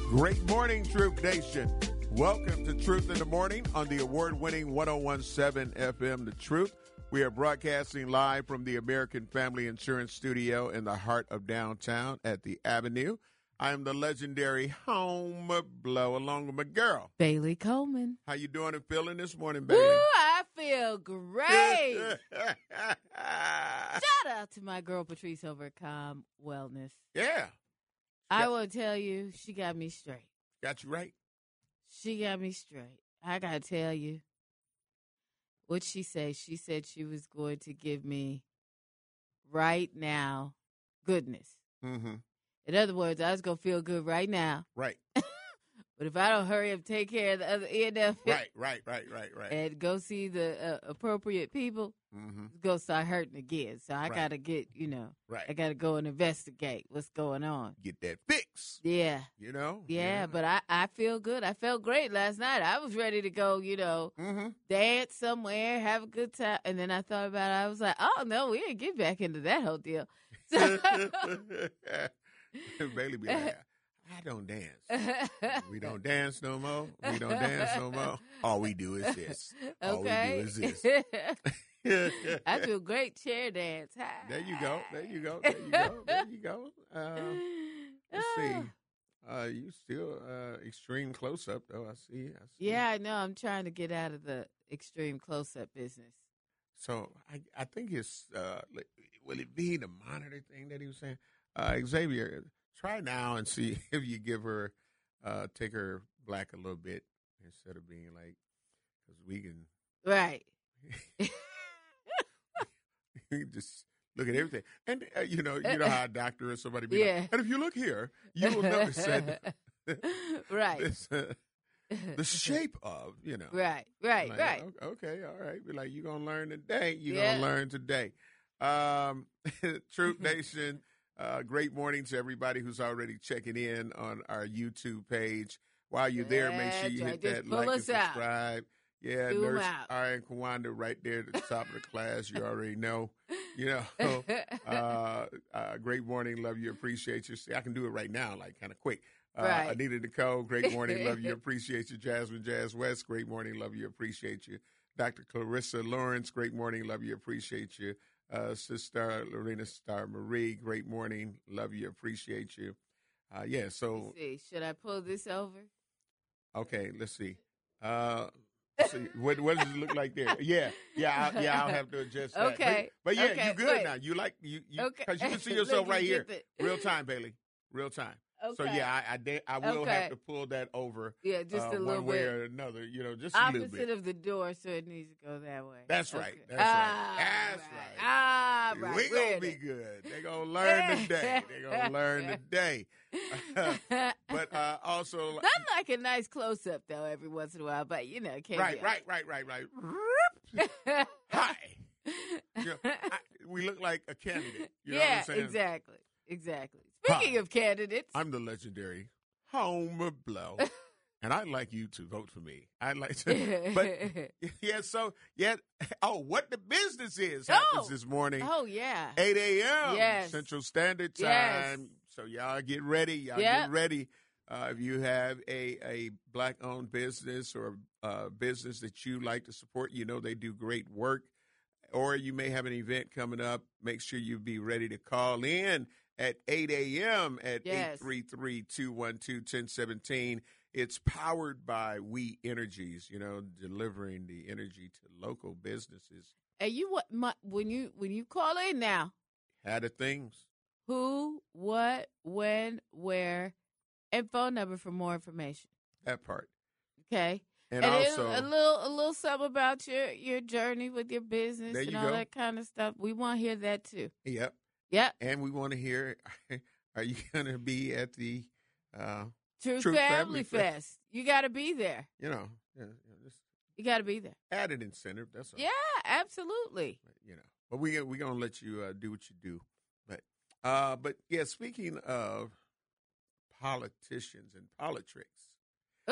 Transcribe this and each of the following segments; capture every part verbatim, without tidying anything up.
Great morning, Truth Nation. Welcome to Truth in the Morning on the award-winning one oh one point seven F M, The Truth. We are broadcasting live from the American Family Insurance Studio in the heart of downtown at the Avenue. I am the legendary Home Blow, along with my girl, Bailey Coleman. How you doing and feeling this morning, Bailey? Woo, I feel great. Shout out to my girl, Patrice, over at Calm Wellness. Yeah. I Got- will tell you, she got me straight. Got you right. She got me straight. I got to tell you. What'd she say? She said she was going to give me right now goodness. Mm-hmm. In other words, I was going to feel good right now. Right. But if I don't hurry up, take care of the other end of it. Right, right, right, right, right. And go see the uh, appropriate people, Mm-hmm. it's going to start hurting again. So I Right. got to get, you know, Right. I got to go and investigate what's going on. Get that fix, Yeah. you know? Yeah, but I, I feel good. I felt great last night. I was ready to go, you know, Mm-hmm. dance somewhere, have a good time. And then I thought about it. I was like, oh, no, we didn't get back into that whole deal. So, Bailey be like, I don't dance. We don't dance no more. We don't dance no more. All we do is this. All okay. we do is this. I do a great chair dance. There you go. There you go. There you go. There you go. Uh, let's see. Uh, you still uh, extreme close up though. I see. I see. Yeah, I know. I'm trying to get out of the extreme close up business. So I, I think it's uh, like, will it be the monitor thing that he was saying? Uh, Xavier, try now and see if you give her, uh, take her black a little bit instead of being like, because we can. Right. You just look at everything, and uh, you know, you know how a doctor or somebody be Yeah. like, and if you look here, you will notice that Right. this, uh, the shape of, you know, Right, right, like, right. o- Okay, all right. Be like, you're gonna learn today. You're Yeah. gonna learn today. Um, Truth Nation. Uh, great morning to everybody who's already checking in on our YouTube page. While you're there, make sure you That's hit right. that Just pull like and us out. subscribe. Yeah, Zoom Nurse out. Ryan Kawanda right there at the top of the class. You already know. You know, uh, uh, great morning. Love you. Appreciate you. See, I can do it right now, like kind of quick. Uh, Right. Anita Nicole, great morning. Love you. Appreciate you. Jasmine Jazz West, great morning. Love you. Appreciate you. Doctor Clarissa Lawrence, great morning. Love you. Appreciate you. Uh, Sister Lorena Star Marie, great morning. Love you. Appreciate you. Uh, yeah, so, Let's see, should I pull this over? okay, let's see. Uh, let's see. What, what does it look like there? Yeah, yeah, I'll, yeah, I'll have to adjust that. Okay, But, but yeah, okay, you good wait. now. You like, you, you, Okay. because you can see Look, yourself you right here. get the- Real time, Bailey. Real time. So Okay. yeah, I I, de- I will Okay. have to pull that over. Yeah, just uh, a little one way bit. or another. You know, just a little Opposite bit. of the door, so it needs to go that way. That's right. Okay. That's right. Ah, That's right. right. Ah, right. We We're gonna in be it. good. They gonna learn today. They gonna learn today. But uh, also, Nothing like a nice close up though, every once in a while. But you know, it can't right, be right, right, right, right. Hi. You know, I, we look like a candidate. You know yeah, what I'm saying? exactly, exactly. Hi. Speaking of candidates, I'm the legendary Home Blow. And I'd like you to vote for me. I'd like to, but yeah. So yeah. Oh, what the business is happens Oh. this morning, oh yeah, eight a.m. Yes. Central Standard Time. Yes. So y'all get ready. Y'all Yep. get ready. Uh, if you have a a black owned business or a business that you like to support, you know they do great work. Or you may have an event coming up. Make sure you be ready to call in at eight a.m. at Yes. eight three three, two one two, one zero one seven. It's powered by We Energies, you know, delivering the energy to local businesses. and you what? My, when you when you call in now, Had the things. who, what, when, where, and phone number for more information. That part. Okay. And, And it- also, a little, a little something about your your journey with your business There and you all go. that kind of stuff. We want to hear that too. yep. Yep. And we want to hear, are you going to be at the, uh, True, True Family, Family Fest. Fest. You got to be there. you know, yeah, yeah, just You got to be there. added incentive. That's all. Yeah, absolutely. But, you know, but we we gonna let you uh, do what you do. But uh, but yeah, speaking of politicians and politics, Oh,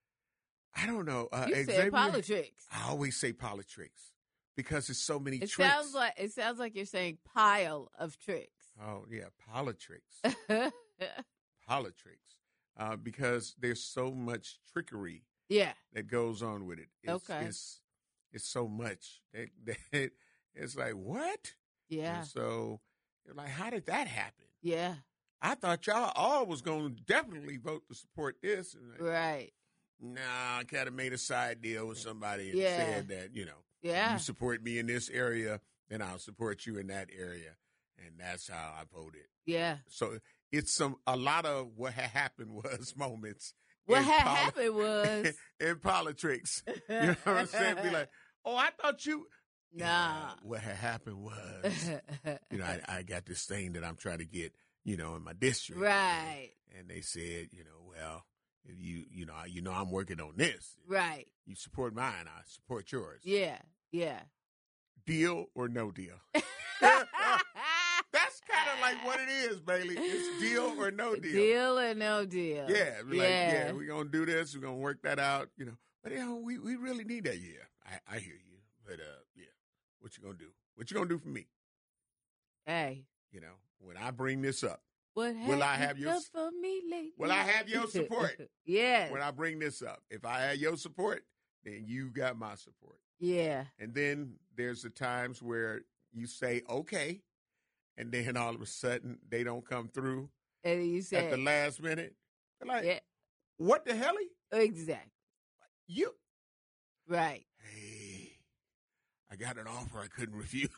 I don't know. Uh, you Xavier, said politics. I always say politics because there's so many It tricks. sounds like it sounds like you're saying pile of tricks. Oh yeah, politics, politics. uh, because there's so much trickery Yeah. that goes on with it. It's, Okay. It's, it's so much. That, that, it's like, what? Yeah. And so, you're like, how did that happen? Yeah. I thought y'all all was going to definitely vote to support this. And like, Right. nah, I kind of made a side deal with somebody and Yeah. said that, you know, Yeah. you support me in this area, then I'll support you in that area. And that's how I voted. Yeah. So it's some a lot of what had happened was moments. What in had poli- happened was in politics. You know what I'm saying? Be like, oh, I thought you. nah. Yeah, what had happened was, you know, I, I got this thing that I'm trying to get, you know, in my district. Right. And they said, you know, well, if you, you know, you know, I'm working on this. Right. You support mine, I support yours. Yeah. Yeah. Deal or no deal? That's kind of like what it is, Bailey. It's deal or no deal. Deal or no deal. Yeah, be Yeah. like, yeah, we're gonna do this. We're gonna work that out. You know, but you know, we, we really need that. Yeah, I, I hear you. But uh, yeah, what you gonna do? What you gonna do for me? Hey. You know, when I bring this up, What Will I have you have your done s- for me lately? will I have your support? Yes. when I bring this up, if I had your support, then you got my support. Yeah. And then there's the times where you say okay, and then all of a sudden they don't come through And you at said, the last minute. They're like, yeah, what the hell? exactly. You? Right. Hey, I got an offer I couldn't refuse.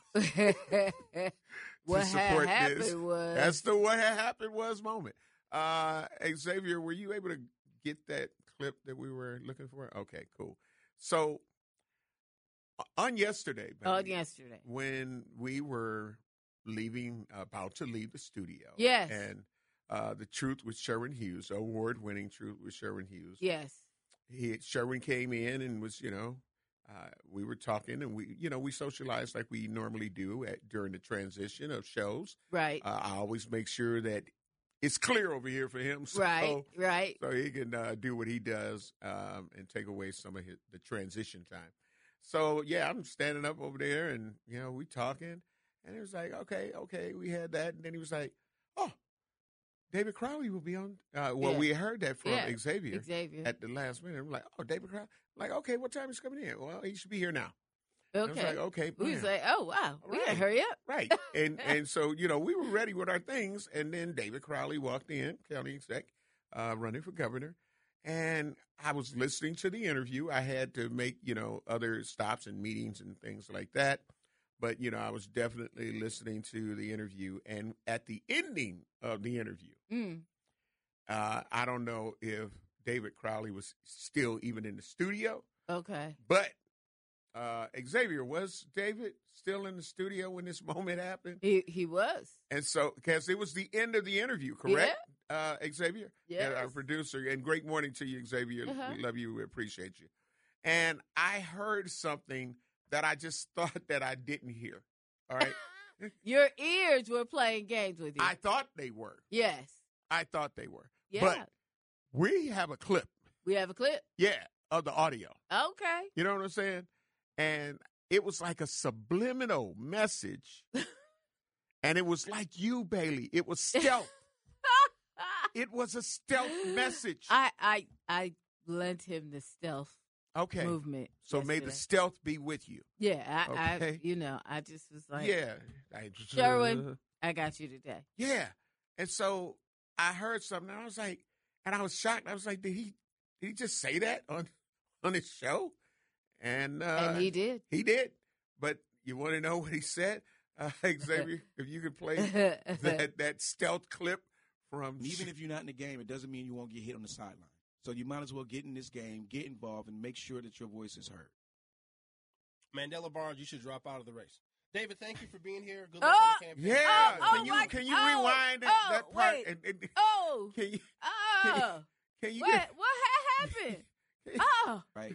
What had support happened this. was That's the what had happened was moment. Uh, Xavier, were you able to get that clip that we were looking for? Okay, cool. So on yesterday, on baby, yesterday. when we were leaving, about to leave the studio, Yes. and uh, the Truth with Sherwin Hughes, award-winning Truth with Sherwin Hughes. Yes. He Sherwin came in and was, you know, uh, we were talking and we, you know, we socialized like we normally do at, during the transition of shows. Right. Uh, I always make sure that it's clear over here for him, so, right. Right. so he can uh, do what he does um, and take away some of his, the transition time. So yeah, I'm standing up over there and you know we talking, and it was like, okay, okay, we had that, and then he was like, oh, David Crowley will be on. Uh, well, Yeah. we heard that from Yeah. Xavier. Xavier. At the last minute. I'm like, oh, David Crowley. Like, okay, what time is he coming in? Well, he should be here now. And I was Okay. like, okay. We was bam. like, oh wow, we gotta Right. hurry up. Right. And and so, you know, we were ready with our things. And then David Crowley walked in, county exec, uh, running for governor. And I was listening to the interview. I had to make, you know, other stops and meetings and things like that. But, you know, I was definitely listening to the interview. And at the ending of the interview, Mm. uh, I don't know if David Crowley was still even in the studio, Okay. but uh, Xavier, was David still in the studio when this moment happened? He he was. And so, because it was the end of the interview, correct, uh, Xavier? Yes. And our producer. And great morning to you, Xavier. Uh-huh. We love you. We appreciate you. And I heard something that I just thought that I didn't hear. All right. Your ears were playing games with you. I thought they were. yes. I thought they were. Yeah. But we have a clip, we have a clip. yeah, of the audio. Okay. You know what I'm saying? And it was like a subliminal message. And it was like you, Bailey. It was stealth. It was a stealth message. I I I lent him the stealth Okay. movement. So may the yesterday. stealth be with you. Yeah, I, Okay. I you know, I just was like, Yeah. I- Sherwin. I got you today. Yeah. And so I heard something. And I was like, and I was shocked. I was like, did he did he just say that on on his show? And uh, and he did. He did. But you want to know what he said? Uh, Xavier, if you could play that, that stealth clip from. And even if you're not in the game, it doesn't mean you won't get hit on the sideline. So you might as well get in this game, get involved, and make sure that your voice is heard. Mandela Barnes, you should drop out of the race. David, thank you for being here. Good luck Oh! on the campaign. Yeah. Oh, oh can you my- can you oh, rewind that, oh, that part? wait. And, and, oh, can you oh, can you what what had happened? Oh, Right?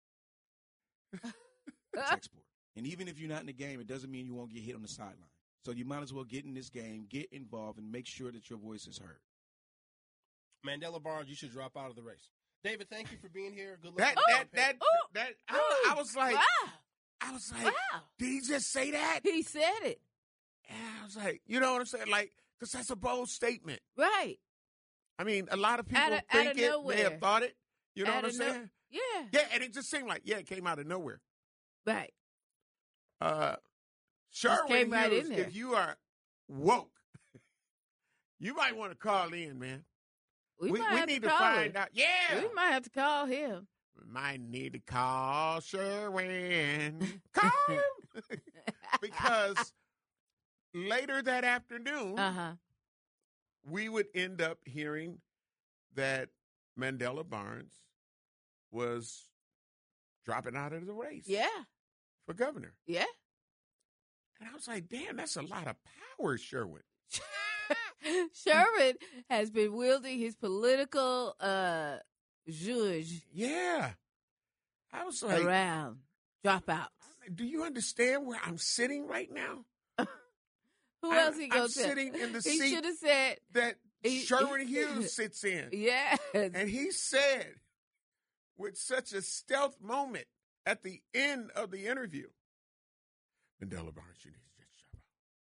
It's export. And even if you're not in the game, it doesn't mean you won't get hit on the sideline. So you might as well get in this game, get involved, and make sure that your voice is heard. Mandela Barnes, you should drop out of the race. David, thank you for being here. Good luck. that on the that that campaign. Ooh. that I, I was like wow, I was like, wow. did he just say that? He said it And I was like, you know what I'm saying? Like, because that's a bold statement. right. I mean, a lot of people Out of- think out of it, may nowhere. have thought it. You know Out what I'm of no- saying? Yeah. Yeah, and it just seemed like, yeah, it came out of nowhere. Right. Uh, Sherwin came right Hughes, in there. if you are woke, you might want to call in, man. We, We, might we have need to to, call find him. out. Yeah. We might have to call him. We might need to call Sherwin. Call him. Because later that afternoon, Uh-huh. we would end up hearing that Mandela Barnes was dropping out of the race Yeah. for governor. Yeah. And I was like, damn, that's a lot of power, Sherwin. Sherman has been wielding his political uh zhuzh Yeah. I was like, around dropouts. do you understand where I'm sitting right now? Who I'm- else he I'm goes to? sitting in the he seat should have said, That He- Sherwin Hughes sits in. yes. And he said, with such a stealth moment at the end of the interview, Mandela Barnes, you need to just shut up.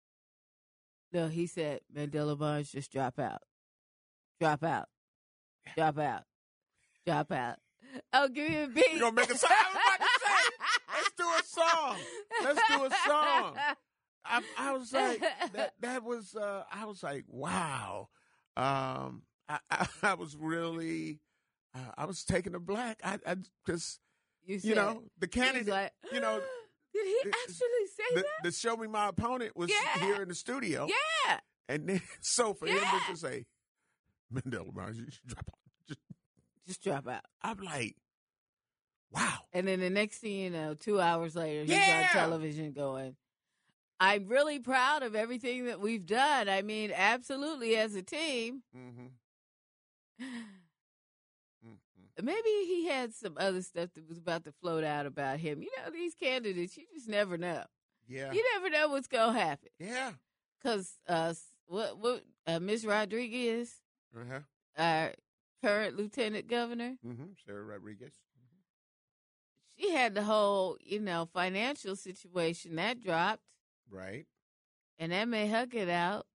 No, he said Mandela Barnes just drop out. Drop out. Drop out. Drop out. Oh, give me a beat. We're going to make a song. I was about to say, let's do a song. Let's do a song. I, I was like, that, that was, uh, I was like, wow. Um, I, I, I was really, uh, I was taken aback. I, I just, You, you said, know, the he was candidate, like, you know, did he the- actually say the, that? the Show Me My Opponent was Yeah. here in the studio. Yeah. And then, so for him Yeah. to say, Mandela Barnes, you should drop out. Just, Just drop out. I'm like, wow. And then the next thing you know, two hours later, he's Yeah. on television going, I'm really proud of everything that we've done. I mean, absolutely, as a team. Mm-hmm. Mm-hmm. Maybe he had some other stuff that was about to float out about him. You know, these candidates, you just never know. Yeah. You never know what's going to happen. Yeah. Because uh, what, what, uh, Miss Rodriguez, Uh-huh. our current lieutenant governor, Mm-hmm. Sarah Rodriguez. she had the whole, you know, financial situation that dropped. Right. And that may her get out.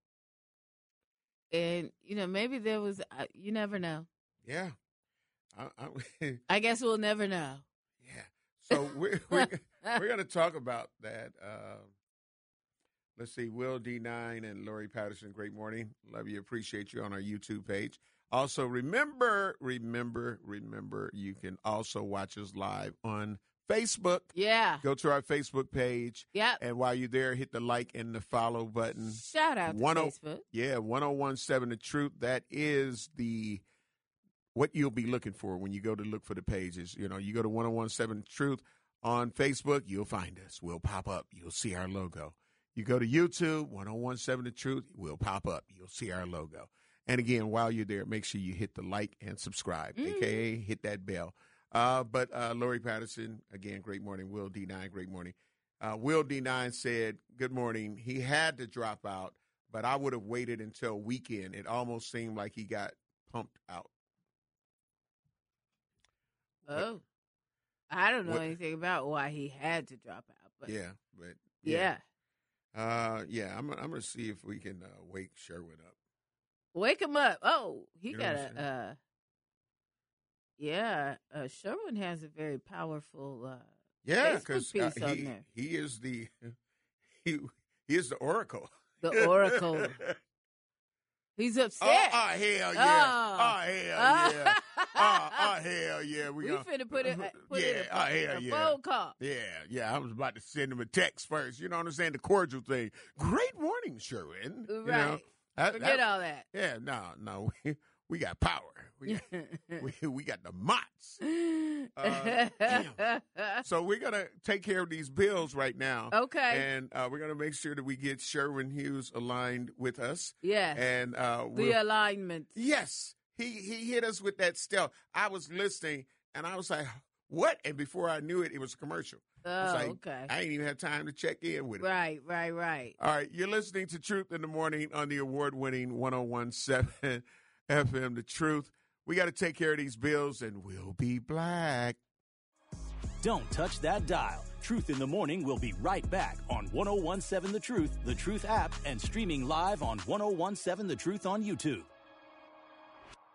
And, you know, maybe there was, uh, you never know. Yeah. I, I, I guess we'll never know. yeah. So we're, we're, we're going to talk about that. Uh, let's see. Will D nine and Lori Patterson, great morning. Love you. Appreciate you on our YouTube page. Also, remember, remember, remember, you can also watch us live on Facebook. Yeah. Go to our Facebook page. Yep. And while you're there, hit the like and the follow button. Shout out to One oh- Facebook. Yeah, one oh one seven The Truth. That is the what you'll be looking for when you go to look for the pages. You know, you go to one oh one seven The Truth on Facebook, you'll find us. We'll pop up. You'll see our logo. You go to YouTube, one oh one seven The Truth, we'll pop up. You'll see our logo. And again, while you're there, make sure you hit the like and subscribe, Mm. a k a hit that bell. Uh, but uh, Lori Patterson, again, great morning. Will D nine, great morning. Uh, Will D nine said, good morning. He had to drop out, but I would have waited until weekend. It almost seemed like he got pumped out. Oh. I don't know what- anything about why he had to drop out. But Yeah, but yeah. Uh, yeah, I'm, I'm going to see if we can uh, wake Sherwood up. Wake him up. Oh, he You know got what I'm a, uh, yeah, uh, Sherwin has a very powerful, uh, Yeah, Facebook because piece uh, on he, there. he is the he, he is the oracle. the Oracle. He's Oh, upset. oh, hell yeah. Oh. Oh, hell Oh. yeah. oh, oh, hell yeah. We, We gonna, finna put it, put yeah, it oh, hell a yeah. phone call. Yeah, yeah. I was about to send him a text first. You know what I'm saying? The cordial thing. Great morning, Sherwin. You know, Right. that- Forget that- all that. Yeah, no, no. We, we got power. We got, we, we got the mots. Uh, damn. So we're going to take care of these bills right now. Okay. And uh, we're going to make sure that we get Sherwin Hughes aligned with us. Yes. And uh, the we'll, alignment. yes, he, he hit us with that stealth. I was listening, and I was like, what? And before I knew it, it was a commercial. I was Oh, like, okay. I ain't even had time to check in with it. Right, right, right. All right, you're listening to Truth in the Morning on the award-winning one oh one seven F M, The Truth. We got to take care of these bills, and we'll be black. Don't touch that dial. Truth in the Morning will be right back on one oh one seven The Truth, The Truth app, and streaming live on one oh one seven The Truth on YouTube.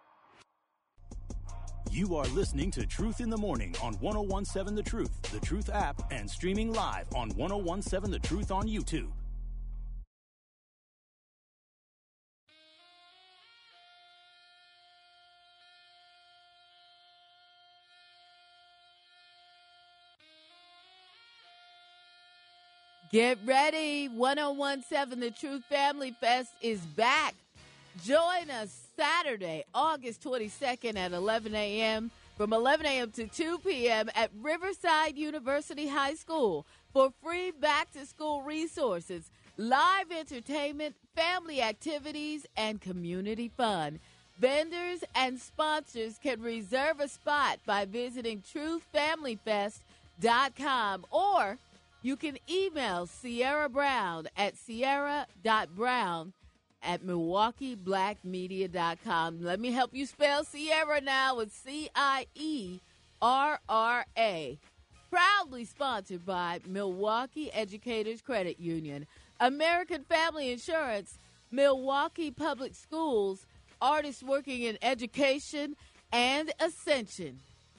You are listening to Truth in the Morning on one oh one seven The Truth, The Truth app, and streaming live on one oh one seven The Truth on YouTube. Get ready. one oh one seven The Truth Family Fest is back. Join us Saturday, August twenty-second at eleven a.m. from eleven a.m. to two p.m. at Riverside University High School for free back-to-school resources, live entertainment, family activities, and community fun. Vendors and sponsors can reserve a spot by visiting truth family fest dot com, or you can email Sierra Brown at sierra dot brown at milwaukee black media dot com. Let me help you spell Sierra now with C I E R R A. Proudly sponsored by Milwaukee Educators Credit Union, American Family Insurance, Milwaukee Public Schools, Artists Working in Education, and Ascension.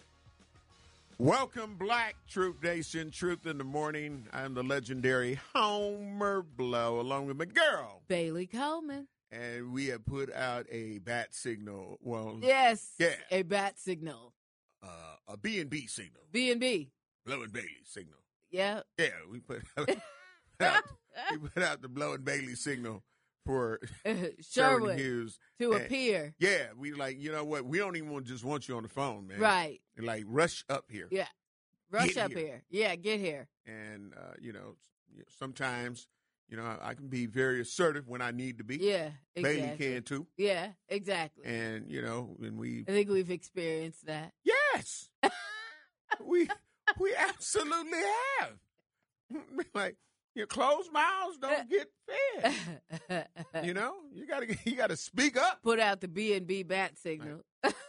Welcome, Black Truth Nation, Truth in the Morning. I'm the legendary Homer Blow, along with my girl, Bailey Coleman. And we have put out a bat signal. Well, Yes, yeah. a bat signal. Uh, a B and B signal. B and B. Blow and Bailey signal. Yeah. Yeah, we put out, we put out the Blow and Bailey signal for Sherwin Sherwin Hughes to and, appear. Yeah, we like, you know what? We don't even want, just want you on the phone, man. Right. Like, rush up here. Yeah. Rush Get up here. here. Yeah, get here. And, uh, you know, sometimes, you know, I, I can be very assertive when I need to be. Yeah, exactly. Bailey can too. Yeah, exactly. And, you know, when we. I think we've experienced that. Yes. we we absolutely have. Like, your closed mouths don't get fed. You know, you gotta you gotta speak up. Put out the B and B bat signal.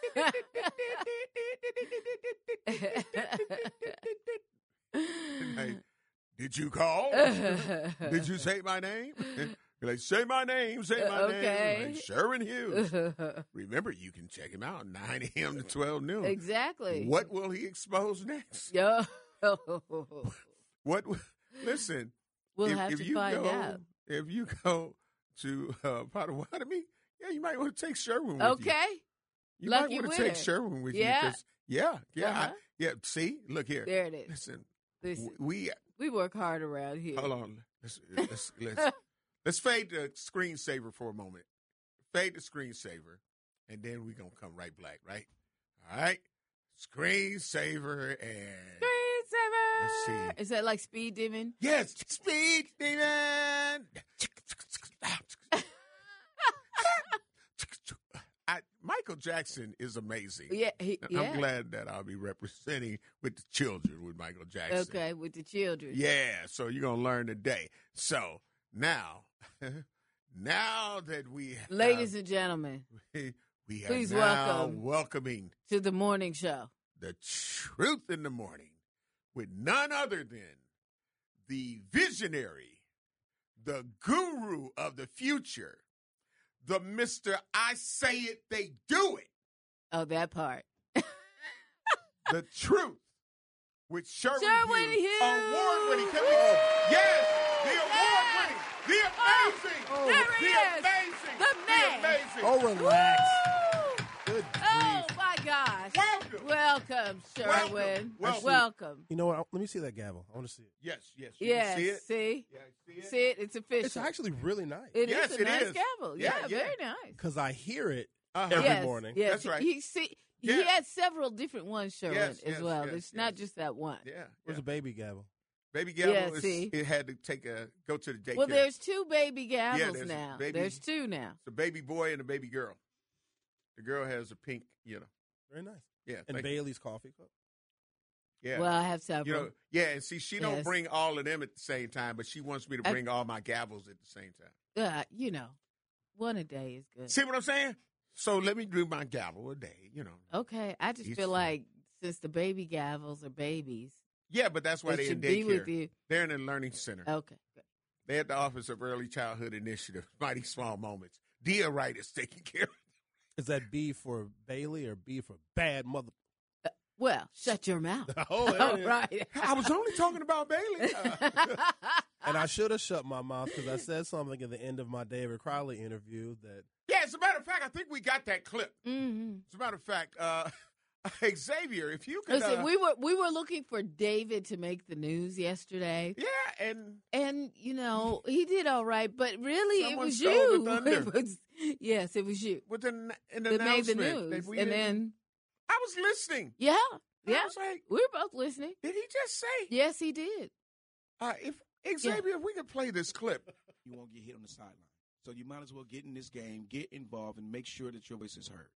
Like, did you call? Did you say my name? You're like, say my name, say my Okay. name. Like, Sherwin Hughes. Remember, you can check him out nine a.m. to twelve noon. Exactly. What will he expose next? Yo. What? Listen. We'll if, have if to you find go, out. If you go to uh, Potawatomi, yeah, you might want to take Sherwin with Okay. you. You Lucky might want to winner. take Sherwin with Yeah. you. 'Cause- yeah, yeah, Uh-huh. I, yeah. See, look here. There it is. Listen, Listen, we we work hard around here. hold on. Let's let's let's, let's fade the screensaver for a moment. Fade the screensaver, and then we're gonna come right back. Right? All right. Screensaver and Screensaver. Let's see. Is that like speed demon? yes, speed demon. I, Michael Jackson is amazing. Yeah. He, I'm yeah. glad that I'll be representing with the children with Michael Jackson. Okay, with the children. Yeah, so you're going to learn today. So now, now that we have, Ladies and gentlemen, we, we are please now welcome. welcoming to the morning show. the Truth in the Morning with none other than the visionary, the guru of the future, the Mister I Say It, They Do It. Oh, that part. The Truth with Sherwin, Sherwin Hughes. Hughes. Award-winning. Can we, yes, the award-winning, the amazing, Oh, there he the is. amazing, The man. amazing. Oh, relax. Woo! Good Oh, grief. my gosh. Welcome. Welcome, Sherwin. Welcome. Welcome. Welcome. You know what? Let me see that gavel. I want to see it. Yes, yes. You Yes, can see it? see? Yeah, see it? See it? It's official. It's actually really nice It Yes, is a it nice is. gavel. Yeah, Yeah, yeah. very nice. because I hear it Uh-huh. every yes, morning. Yes. That's right. He, see, he Yeah. has several different ones, Sherwin, Yes, as yes, well. yes, it's not yes. just that one. Yeah. Where's yeah. the baby gavel? Baby gavel, Yeah, is, see? it had to take a, go to the daycare. Well, there's two baby gavels there's a now. baby- There's two now. It's a baby boy and a baby girl. The girl has a pink, you know. Very nice. Yeah. And thank you. Bailey's coffee cup. Yeah. Well, I have several. You know, yeah, and see, she don't Yes. bring all of them at the same time, but she wants me to I- bring all my gavels at the same time. uh, you know, one a day is good. See what I'm saying? So let me do my gavel a day, you know. Okay, I just Each feel one. like since the baby gavels are babies, Yeah, but that's why they they in should be with daycare. you. They're in a learning center. Okay, good. They're at the Office of Early Childhood Initiative, Mighty Small Moments. Dia Wright is taking care of it. Is that B for Bailey or B for bad mother? Well, shut your mouth. Oh, there it is. Right. I was only talking about Bailey. And I should have shut my mouth because I said something at the end of my David Crowley interview that Yeah, as a matter of fact, I think we got that clip. Mm-hmm. As a matter of fact, uh, Xavier, if you could. Listen, uh, we were we were looking for David to make the news yesterday, yeah, and and you know he did all right, but really Someone it was stole you. the thunder. It was, yes, it was you with an, an that made the announcement news, that we and didn't- then I was listening. yeah, And yeah, I was like, we were both listening. did he just say? Yes, he did. Uh, if Xavier, if we could play this clip. You won't get hit on the sideline. So you might as well get in this game, get involved, and make sure that your voice is heard.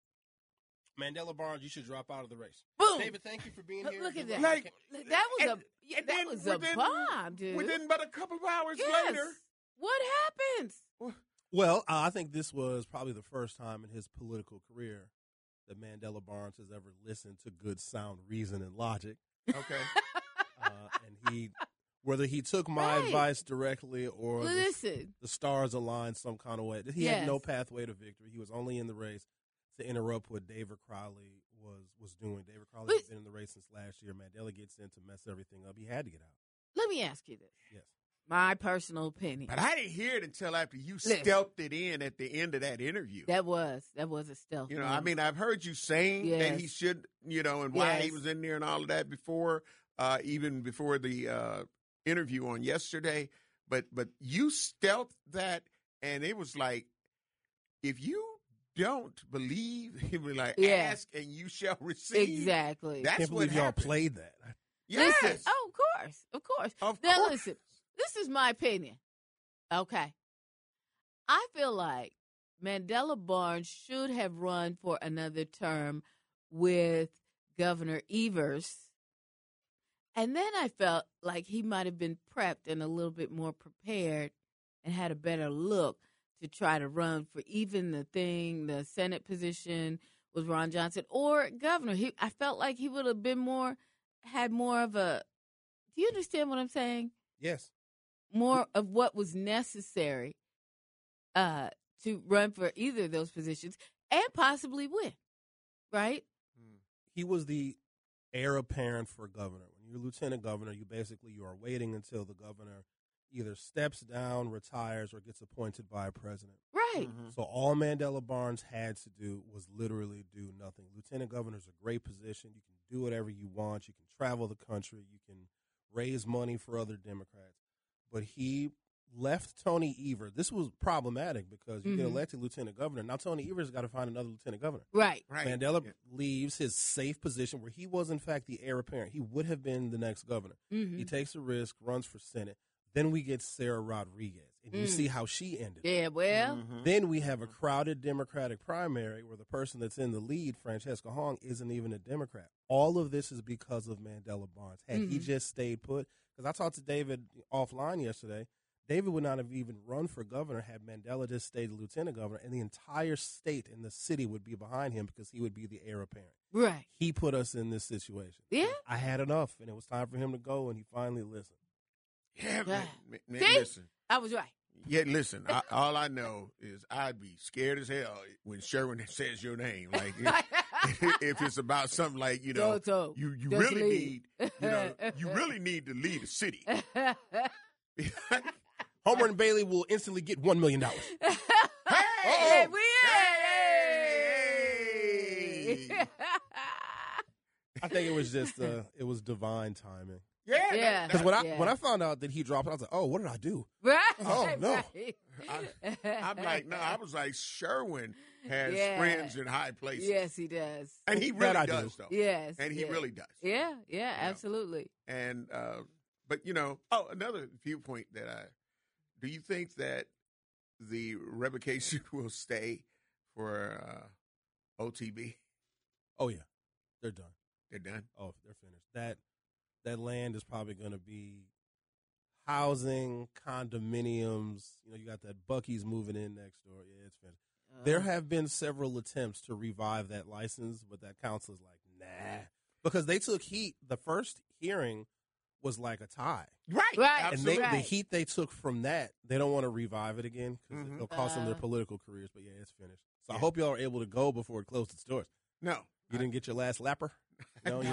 Mandela Barnes, you should drop out of the race. Boom. David, thank you for being Look, here. look at Good that. luck. Like, That was and- a yeah, and that then was a within- bomb, dude. Within about a couple of hours yes. later. What happens? Well, uh, I think this was probably the first time in his political career that Mandela Barnes has ever listened to good sound reason and logic. Okay. Uh, and he, whether he took my Right. advice directly or the, Listen, the stars aligned some kind of way, he had no Yes. pathway to victory. He was only in the race to interrupt what David Crowley was was doing. David Crowley But- had been in the race since last year. Mandela gets in to mess everything up. He had to get out. let me ask you this. Yes. My personal opinion. But I didn't hear it until after you Listen. stealthed it in at the end of that interview. That was that was a stealth. You know, move. I mean, I've heard you saying that Yes. he should, you know, and why he Yes. was in there and all of that before, uh, even before the uh, interview on yesterday. But but you stealthed that, and it was like, if you don't believe, he was like, Yeah. ask and you shall receive. exactly. That's I can't what believe y'all happened. played that. Yes. Listen, oh, of course, of course. Of now, course. listen, this is my opinion. Okay. I feel like Mandela Barnes should have run for another term with Governor Evers. And then I felt like he might have been prepped and a little bit more prepared and had a better look to try to run for even the thing, the Senate position with Ron Johnson or governor. He, I felt like he would have been more, had more of a, do you understand what I'm saying? Yes. More of what was necessary uh, to run for either of those positions and possibly win, right? He was the heir apparent for governor. When you're lieutenant governor, you basically you are waiting until the governor either steps down, retires, or gets appointed by a president. Right. Mhm. So all Mandela Barnes had to do was literally do nothing. Lieutenant governor is a great position. You can do whatever you want. You can travel the country. You can raise money for other Democrats. But he left Tony Evers. This was problematic because you get Mhm. elected lieutenant governor. Now Tony Evers has got to find another lieutenant governor. Right. Right. Mandela Yeah. leaves his safe position where he was, in fact, the heir apparent. He would have been the next governor. Mhm. He takes a risk, runs for Senate. Then we get Sarah Rodriguez, and you Mm. see how she ended. Yeah, well, Mhm. Then we have a crowded Democratic primary where the person that's in the lead, Francesca Hong, isn't even a Democrat. All of this is because of Mandela Barnes. Had he Mhm. just stayed put, because I talked to David offline yesterday, David would not have even run for governor had Mandela just stayed the lieutenant governor, and the entire state and the city would be behind him because he would be the heir apparent. right. He put us in this situation. Yeah. I had enough, and it was time for him to go, and he finally listened. Yeah, man, man, man, See? listen. I was right. Yeah, listen. I, all I know is I'd be scared as hell when Sherwin says your name. Like if, if it's about something like you know, Toto, you you just really lead. need, you know, you really need to lead a city. Homer and Bailey will instantly get one million dollars. Hey, we Hey! I think it was just uh, it was divine timing. Yeah, Yeah. Because when I Yeah. when I found out that he dropped, I was like, oh, what did I do? right. Oh, no. Right. I'm like, no, I was like, Sherwin has Yeah. friends in high places. Yes, he does. And he That really I do. does, though. Yes. And he yeah. really does. Yeah, yeah, absolutely. And, uh, but, you know, oh, another viewpoint that I, do you think that the revocation will stay for uh, O T B? Oh yeah, they're done. They're done. Oh, they're finished. That that land is probably going to be housing, condominiums. You know, you got that Buc-ee's moving in next door. Yeah, it's finished. There Uh, have been several attempts to revive that license, but that council is like, nah, because they took heat. The first hearing was like a tie. Right. Right. And they, Absolutely. the heat they took from that, they don't want to revive it again because Mhm. it'll cost them their Uh. political careers. But yeah, it's finished. So I Yeah. hope y'all are able to go before it closed its doors. No. You didn't get your last lapper? No, you,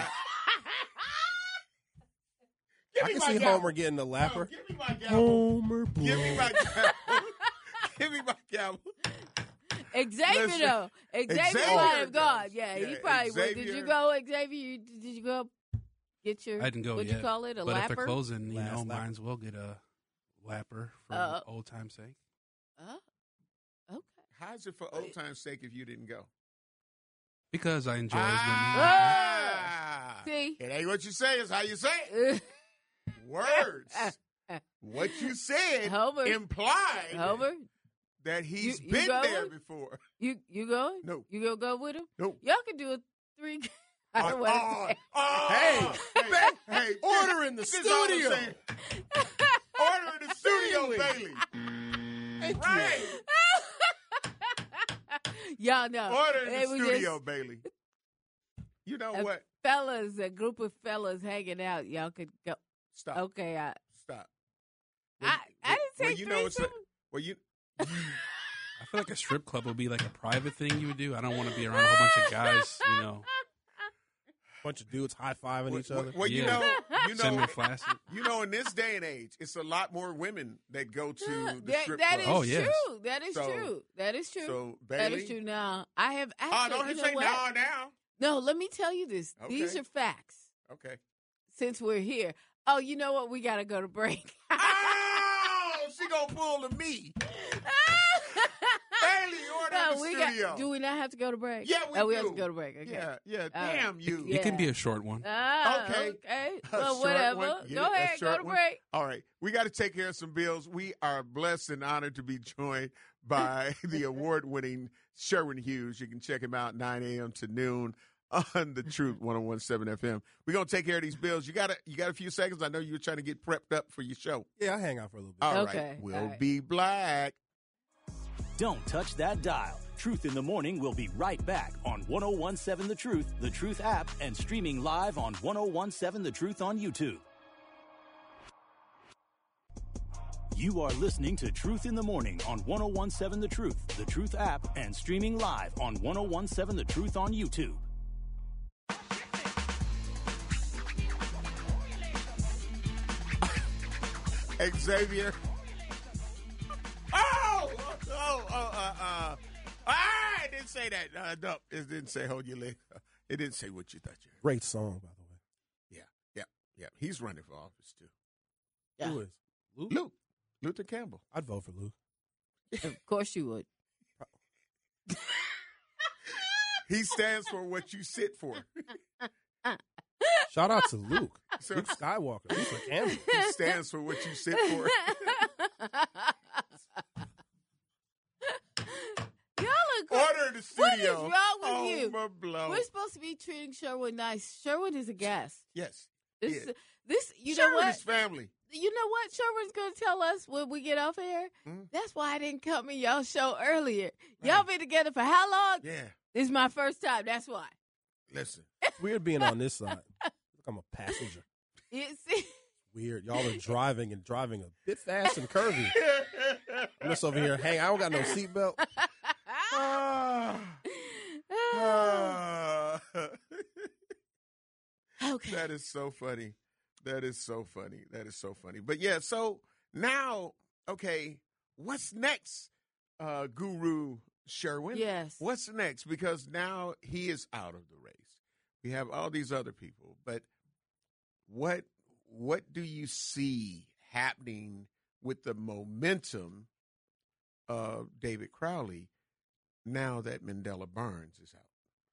Give I me can my see gavel. Homer getting the No, lapper. give me my gavel. Homer Blow. Give me my gavel. Give me my gavel. Xavier, Listen, though. Xavier, Xavier might have does. gone. Yeah, he Yeah, probably went. Did Xavier- you go, Xavier? You, did you go get your, I didn't go what'd yet. you call it, a but lapper? if they're closing, you Last know, lapper. might as well get a lapper for Uh, old time's sake. Oh, okay. How's it for old time's sake if you didn't go? Because I enjoy Ah, See? it ain't what you say, it's how you say it. Words. What you said Homer. implied Homer, that he's You- you been going? there before. you you going? No. You gonna go with him? No. Y'all can do a three. I don't Uh, want uh, to say. uh, Hey, hey, hey, order in the this is all I'm studio. saying. Order in the studio, Bailey. Thank Right. Y'all know. Order in They the were studio, just Bailey. You know Uh, what? fellas, a group of fellas hanging out. Y'all could go. Stop. Okay, I Stop. I, I didn't say well, you know it's a, threesome. well, you I feel like a strip club would be like a private thing you would do. I don't want to be around a whole bunch of guys, you know, Bunch of dudes high fiving well, each other. well, you Yeah. know, you know, semi-flaccid. you know, in this day and age, it's a lot more women that go to the That, strip that club. is Oh, yes. true. That is So- true. That is true. So, that Bailey, is true. Now I have oh, actually. don't you know say what? now, now. No, let me tell you this. These Okay. are facts. Okay. Since we're here. Oh, you know what? We got to go to break. Oh, she gonna pull to me. Bailey, order No, the we studio. got, do we not have to go to break? Yeah, we oh, we do. have to go to break. Okay. Yeah, yeah. right. Damn you. Yeah. It can be a short one. Ah, Okay. okay. A Well, short whatever. one. Get Go it? A ahead. Go short to one? break. All right, we got to take care of some bills. We are blessed and honored to be joined by the award-winning Sherwin Hughes. You can check him out nine a.m. to noon on the Truth one oh one seven F M. We're gonna take care of these bills. You got a, you got a few seconds. I know you were trying to get prepped up for your show. Yeah, I hang out for a little bit. All right, Okay. we'll All right. be black. Don't touch that dial. Truth in the Morning will be right back on one oh one seven The Truth, The Truth app, and streaming live on one oh one seven The Truth on YouTube. You are listening to Truth in the Morning on one oh one seven The Truth, The Truth app, and streaming live on one oh one seven The Truth on YouTube. Xavier. Oh, oh, oh, uh, uh. Ah, it didn't say that. Uh, no, it didn't say hold your leg. It didn't say what you thought you heard. Great song, by the way. Yeah, yeah, yeah. He's running for office too. Yeah. Who is? Luke? Luke, Luther Campbell. I'd vote for Luke. Of course you would. He stands for what you sit for. Shout out to Luke. So- Luke Skywalker. Luther Campbell. He stands for what you sit for. Y'all are crazy. Order in the studio. What is wrong with oh, you? My blow. We're supposed to be treating Sherwood nice. Sherwood is a guest. Yes. This, Yeah. this, you Sherwood know what? is family. You know what Sherwood's going to tell us when we get off air? Mhm. That's why I didn't come in y'all show earlier. Y'all Right. been together for how long? Yeah. This is my first time. That's why. Listen. It's weird being on this side. Look, I'm a passenger. You see? Weird. Y'all are driving and driving a bit fast and curvy. I'm just over here. Hey, I don't got no seatbelt. Ah. Ah. Okay. That is so funny. That is so funny. That is so funny. But yeah, so now, okay, what's next, uh, Guru Sherwin? Yes. What's next? Because now he is out of the race. We have all these other people, but what what do you see happening with the momentum of David Crowley now that Mandela Barnes is out?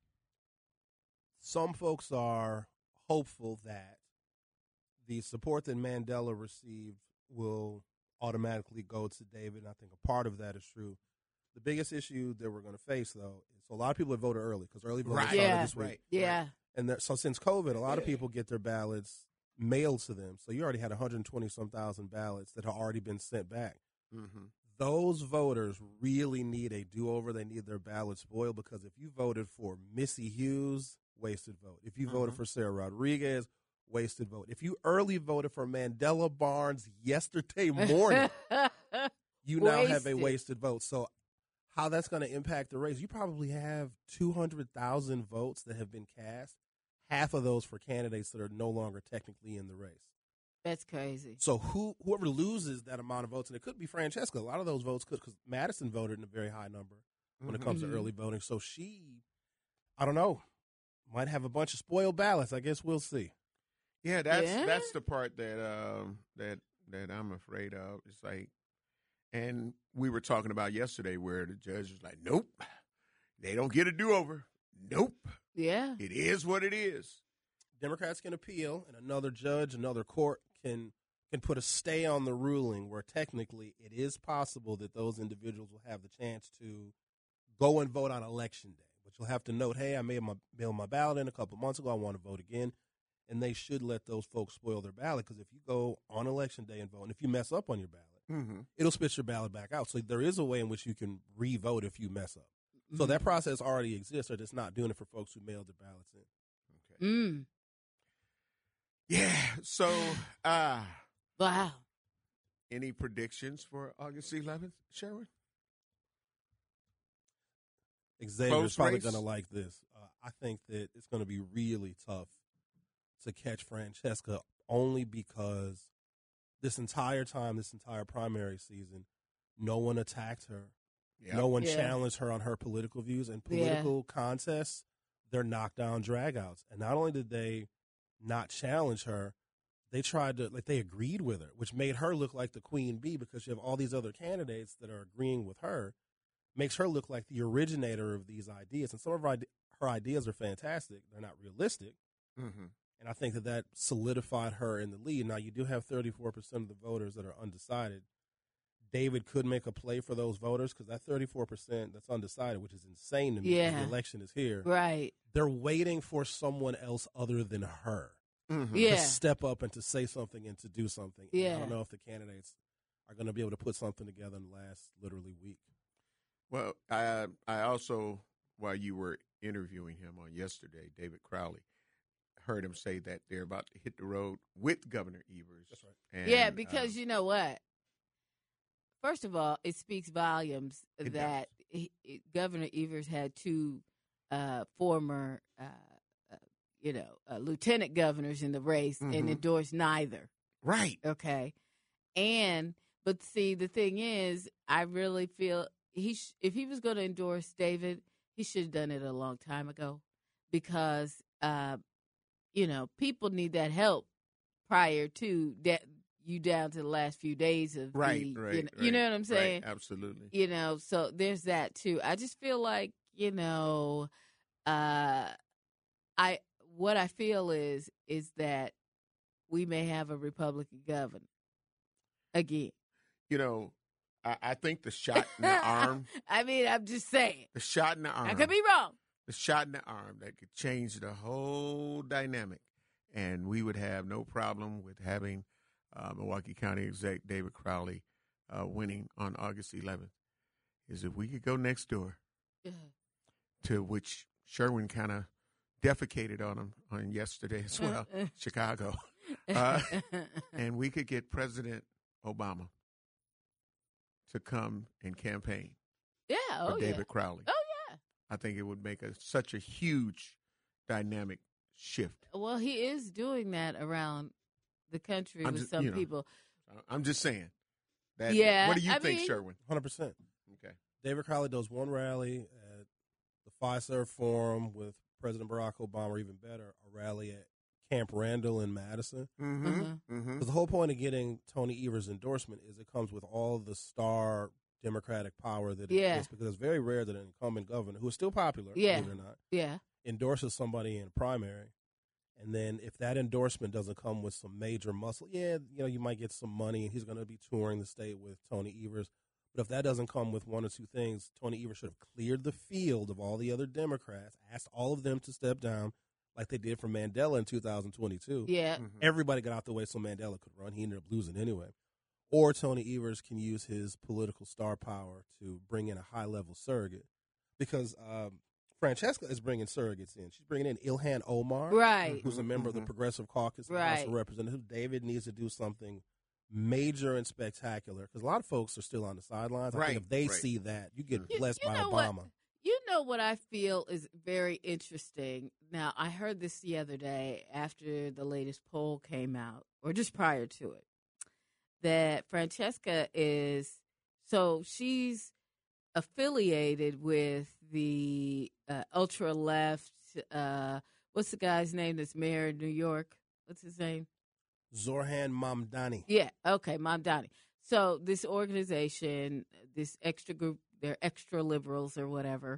Some folks are hopeful that the support that Mandela received will automatically go to David, and I think a part of that is true. The biggest issue that we're going to face, though, is a lot of people have voted early because early voting Right. started Yeah. this week. Right. Yeah. And there, so since COVID, a lot of Yeah. people get their ballots mailed to them. So you already had one hundred twenty some thousand ballots that have already been sent back. Mm-hmm. Those voters really need a do-over. They need their ballots spoiled because if you voted for Missy Hughes, wasted vote. If you voted Mhm. for Sarah Rodriguez, wasted vote. If you early voted for Mandela Barnes yesterday morning, you now have a Wasted. wasted vote. So how that's going to impact the race, you probably have two hundred thousand votes that have been cast. half of those for candidates that are no longer technically in the race. That's crazy. So who whoever loses that amount of votes, and it could be Francesca. A lot of those votes could, because Madison voted in a very high number when Mm-hmm. it comes Mhm. to early voting. So she, I don't know, might have a bunch of spoiled ballots. I guess we'll see. Yeah, that's Yeah. that's the part that um, that that I'm afraid of. It's like, and we were talking about yesterday where the judge was like, "Nope, they don't get a do-over. Nope, Yeah. it is what it is." Democrats can appeal, and another judge, another court can can put a stay on the ruling where technically it is possible that those individuals will have the chance to go and vote on election day. But you'll have to note, hey, I made my mailed my ballot in a couple months ago. I want to vote again. And they should let those folks spoil their ballot, because if you go on election day and vote, and if you mess up on your ballot, Mm-hmm. it'll spit your ballot back out. So there is a way in which you can re-vote if you mess up. So Mm-hmm. that process already exists. They're just not doing it for folks who mailed their ballots in. Okay. Mm. Yeah. So, uh, Wow. any predictions for August eleventh, Sherwin? Xavier's Close probably race? going to like this. Uh, I think that it's going to be really tough to catch Francesca, only because this entire time, this entire primary season, no one attacked her. Yeah. No one Yeah. challenged her on her political views. And Yeah. political contests, they're knockdown dragouts. And not only did they not challenge her, they tried to, like, they agreed with her, which made her look like the queen bee, because you have all these other candidates that are agreeing with her, makes her look like the originator of these ideas. And some of her, ide- her ideas are fantastic. They're not realistic. Mm-hmm. And I think that that solidified her in the lead. Now, you do have thirty-four percent of the voters that are undecided. David could make a play for those voters, because that thirty-four percent that's undecided, which is insane to me, 'cause Yeah. the election is here. Right. They're waiting for someone else other than her Mm-hmm. Yeah. to step up and to say something and to do something. And Yeah. I don't know if the candidates are going to be able to put something together in the last literally week. Well, I I also, while you were interviewing him on yesterday, David Crowley, heard him say that they're about to hit the road with Governor Evers. That's right. And, yeah, because uh, you know what? First of all, it speaks volumes It that he, it- Governor Evers had two uh, former, uh, uh, you know, uh, lieutenant governors in the race and Mhm. endorsed neither. right. Okay, and but see, the thing is, I really feel he sh- if he was going to endorse David, he should have done it a long time ago, because uh, you know, people need that help prior to that. You down to the last few days of Right, the, right, you know, right, you know what I'm saying? Right, absolutely. You know, so there's that too. I just feel like, you know, uh, I what I feel is is that we may have a Republican governor again. You know, I, I think the shot in the arm, I mean, I'm just saying. the shot in the arm, I could be wrong. the shot in the arm that could change the whole dynamic, and we would have no problem with having uh, Milwaukee County Exec David Crowley uh, winning on August eleventh. Is if we could go next door, to which Sherwin kind of defecated on him on yesterday as well, Chicago, uh, and we could get President Obama to come and campaign yeah, for oh David yeah. Crowley. Oh yeah. I think it would make a, such a huge dynamic shift. Well, he is doing that around the country I'm with just- some you know. people. I'm just saying. That, Yeah, What do you I think, mean- Sherwin? one hundred percent. Okay. David Crowley does one rally at the Fiserv Forum with President Barack Obama, or even better, a rally at Camp Randall in Madison. Mm-hmm. Mhm. Mm-hmm. Because the whole point of getting Tony Evers' endorsement is it comes with all the star Democratic power that Yeah. exists. Because it's very rare that an incumbent governor, who is still popular, Yeah. believe it or not, Yeah. endorses somebody in a primary. And then if that endorsement doesn't come with some major muscle, yeah, you know, you might get some money, and he's going to be touring the state with Tony Evers. But if that doesn't come with one or two things, Tony Evers should have cleared the field of all the other Democrats, asked all of them to step down like they did for Mandela in two thousand twenty-two. Yeah. Mm-hmm. Everybody got out the way so Mandela could run. He ended up losing anyway. Or Tony Evers can use his political star power to bring in a high-level surrogate. Because um, Francesca is bringing surrogates in. She's bringing in Ilhan Omar, Right. who's a member of the Progressive Caucus and Right. House of Representatives. David needs to do something major and spectacular, because a lot of folks are still on the sidelines. I Right, think if they right. see that, you get You- blessed you by know what? Obama. You know what I feel is very interesting? Now, I heard this the other day after the latest poll came out, or just prior to it, that Francesca is, so she's affiliated with the uh, ultra-left, uh, what's the guy's name that's mayor of New York? What's his name? Zorhan Mamdani. Yeah, okay, Mamdani. So this organization, this extra group, they're extra liberals or whatever.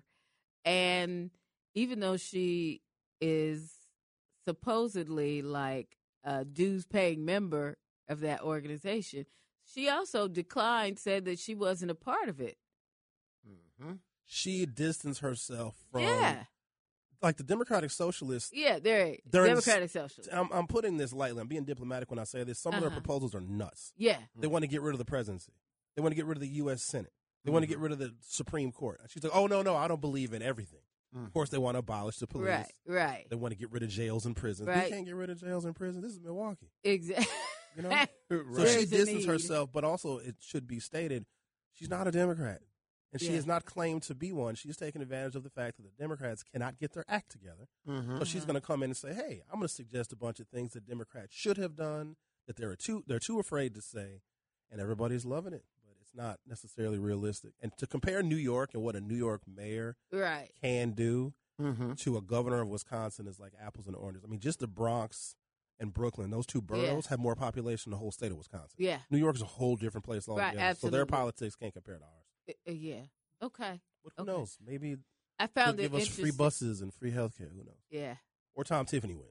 And even though she is supposedly like a dues-paying member of that organization, she also declined, said that she wasn't a part of it. Mm-hmm. She distanced herself from, yeah. like the Democratic Socialists. Yeah, they're, they're Democratic in, Socialists. I'm, I'm putting this lightly. I'm being diplomatic when I say this. Some uh-huh. of their proposals are nuts. Yeah. They want to get rid of the presidency. They want to get rid of the U S Senate. They want to get rid of the Supreme Court. She's like, oh, no, no, I don't believe in everything. Mm. Of course, they want to abolish the police. Right, right. They want to get rid of jails and prisons. Right. They can't get rid of jails and prisons. This is Milwaukee. Exactly. You know? right. So she distanced herself, but also it should be stated, she's not a Democrat. And she yeah. has not claimed to be one. She's taken advantage of the fact that the Democrats cannot get their act together. Mm-hmm. So she's going to come in and say, hey, I'm going to suggest a bunch of things that Democrats should have done, that they're too, they're too afraid to say, and everybody's loving it. Not necessarily realistic. And to compare New York and what a New York mayor right. can do mm-hmm. to a governor of Wisconsin is like apples and oranges. I mean, just the Bronx and Brooklyn, those two boroughs yeah. have more population than the whole state of Wisconsin. Yeah. New York is a whole different place altogether. Right, absolutely. So their politics can't compare to ours. Uh, yeah. Okay. But who okay. knows? Maybe I found they'll it give us free buses and free health care. Who knows? Yeah. Or Tom Tiffany wins.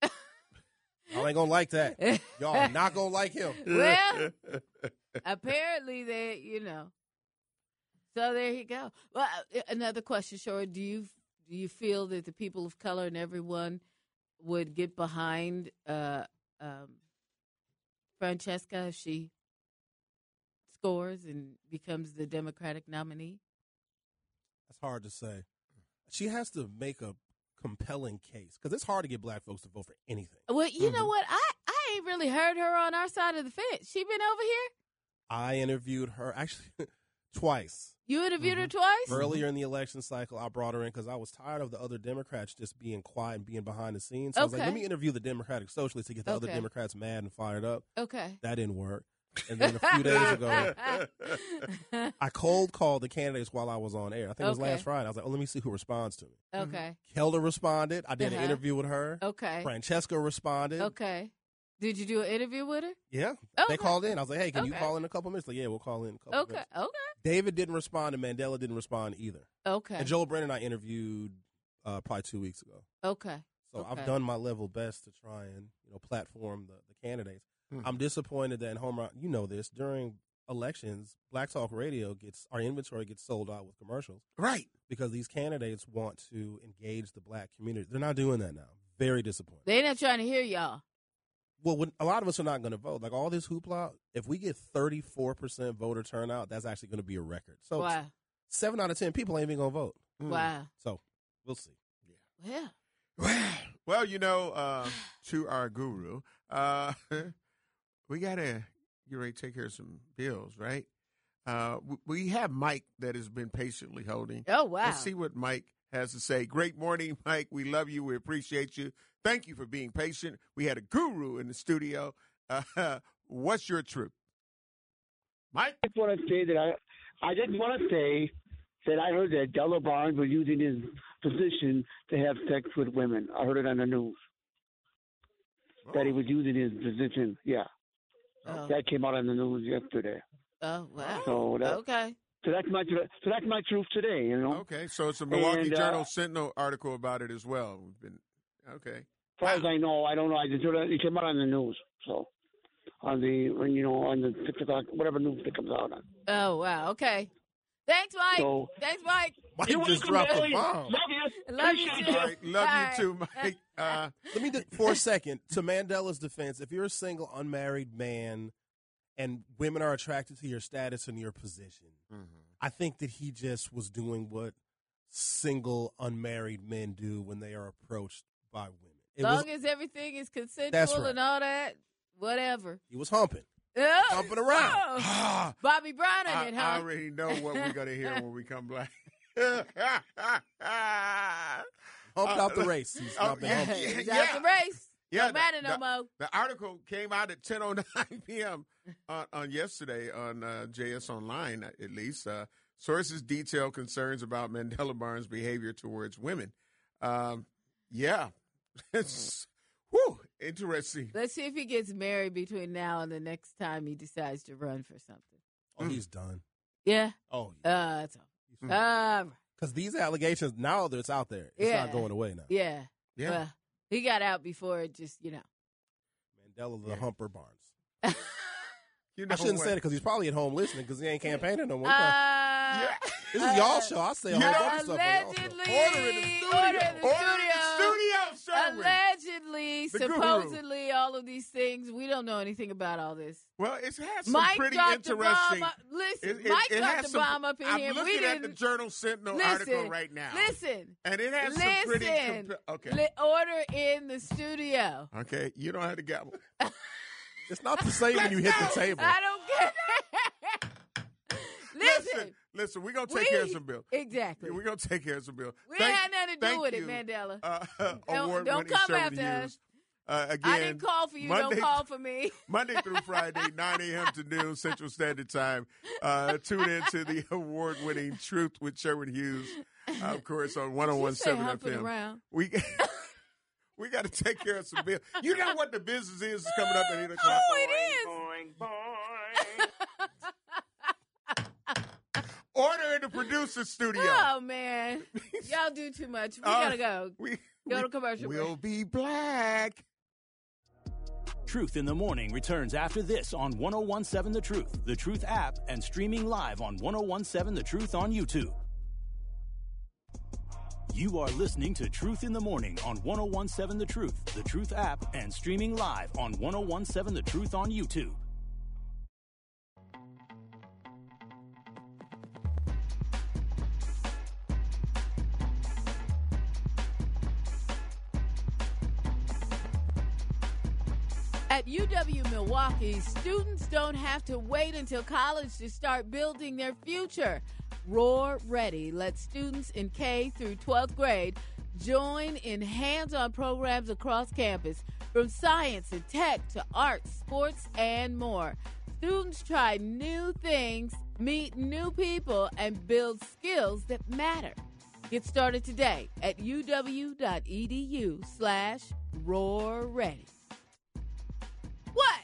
Y'all ain't gonna like that. Y'all are not gonna like him. Well, apparently they, you know. So there you go. Well, another question, Shora. Do you do you feel that the people of color and everyone would get behind uh, um, Francesca if she scores and becomes the Democratic nominee? That's hard to say. She has to make a compelling case because it's hard to get black folks to vote for anything. Well, you mm-hmm. know what? I, I ain't really heard her on our side of the fence. She been over here? I interviewed her actually twice. You interviewed mm-hmm. her twice? Earlier in the election cycle, I brought her in because I was tired of the other Democrats just being quiet and being behind the scenes. So okay. I was like, let me interview the Democratic Socialists to get the okay. other Democrats mad and fired up. Okay. That didn't work. And then a few days ago, I cold called the candidates while I was on air. I think it was okay. last Friday. I was like, oh, let me see who responds to me. Okay. Kelda responded. I did uh-huh. an interview with her. Okay. Francesca responded. Okay. Did you do an interview with her? Yeah. Okay. They called in. I was like, hey, can okay. you call in a couple minutes? Like, yeah, we'll call in a couple okay. minutes. Okay. Okay. David didn't respond, and Mandela didn't respond either. Okay. And Joel Brennan I interviewed uh, probably two weeks ago. Okay. So okay. I've done my level best to try and, you know, platform the, the candidates. Hmm. I'm disappointed that in home run, you know this, during elections, Black Talk Radio gets, our inventory gets sold out with commercials. Right. Because these candidates want to engage the black community. They're not doing that now. Very disappointed. They're not trying to hear y'all. Well, when, a lot of us are not going to vote. Like all this hoopla, if we get thirty-four percent voter turnout, that's actually going to be a record. So wow. seven out of ten people ain't even going to vote. Mm. Wow. So we'll see. Yeah. Yeah. Well, well you know, uh, to our guru, uh, we got to get ready to take care of some bills, right? Uh, we have Mike that has been patiently holding. Oh, wow. Let's see what Mike has to say. Great morning, Mike. We love you. We appreciate you. Thank you for being patient. We had a guru in the studio. Uh, what's your truth? Mike? I just want to say that I, I just want to say that I heard that Della Barnes was using his position to have sex with women. I heard it on the news. Oh. That he was using his position. Yeah. Oh. That came out on the news yesterday. Oh, wow. So that, okay. So that's my so that's my truth today, you know. Okay, so it's a Milwaukee and, uh, Journal Sentinel article about it as well. We've been okay. As far as I know, I don't know. I just heard it came out on the news, so on the when you know on the six o'clock whatever news it comes out on. Oh wow, okay. Thanks, Mike. So, Thanks, Mike. Mike you just dropped a bomb. Love you. Love you too. All right, love All you right. too, Mike. Uh, Let me, do, for a second, to Mandela's defense, if you're a single, unmarried man and women are attracted to your status and your position, mm-hmm. I think that he just was doing what single, unmarried men do when they are approached by women. As long was, as everything is consensual right. and all that, whatever. He was humping. Oh. Humping around. Oh. Bobby Brown I, in it, huh? I already know what we're going to hear when we come back. Humped out the race. He's oh, not been yeah, humped. yeah, He's yeah. out the race. Yeah, Don't matter the, no the, more. The article came out at ten oh nine p.m. on, on yesterday on uh, J S Online, at least. Uh, sources detail concerns about Mandela Barnes' behavior towards women. Um, yeah. It's whew, interesting. Let's see if he gets married between now and the next time he decides to run for something. Oh, he's done. Yeah? Oh, yeah. Uh, that's all. Mm. Uh, Because these allegations, now that it's out there, it's Yeah. not going away now. yeah. Yeah. Well, he got out before it just, you know. Mandela the Yeah. Humper Barnes. You know I shouldn't what? say it because he's probably at home listening because he ain't campaigning no more. Uh, This is y'all show. I say a whole Yeah. bunch of stuff on y'all show. Allegedly. Order in the studio. Order in the Order studio. in the studio, Sherwin. Allegedly, The guru. supposedly, all of these things. We don't know anything about all this. Well, it's had some Mike pretty dropped the interesting. bomb. Up. Listen, It- it- Mike it dropped has the some- bomb up in I'm here. looking We at didn't the Journal Sentinel listen, article right now. Listen, And it has some pretty. listen. compa- okay. Li- order in the studio. Okay. You don't have to gavel. It's not the same when you hit the table. I don't care. listen, Listen, listen. We're gonna take we- care of some bills. exact't. We're gonna take care of some bills. We Thank- ain't had nothing to do thank with you, it, Mandela. Uh, don't award-winning come Sherwin after us. Hughes. Uh, again, I didn't call for you. Monday, Don't call for me. Monday through Friday, nine a.m. to noon Central Standard Time. Uh, tune in to the award-winning Truth with Sherwin Hughes, uh, of course, on one oh one She say seven F humping M. around. We we got to take care of some bills. You know what the business is coming up at eight o'clock? Oh, it is. Order in the producer studio. Oh man, y'all do too much. We Uh, gotta go. We, Go we to commercial break. We'll be black. Truth in the Morning returns after this on ten seventeen The Truth, The Truth app, and streaming live on ten seventeen The Truth on YouTube. You are listening to Truth in the Morning on ten seventeen The Truth, The Truth app, and streaming live on ten seventeen The Truth on YouTube. At U W Milwaukee, students don't have to wait until college to start building their future. Roar Ready lets students in K through twelfth grade join in hands-on programs across campus, from science and tech to arts, sports, and more. Students try new things, meet new people, and build skills that matter. Get started today at uw.edu slash roar ready. What?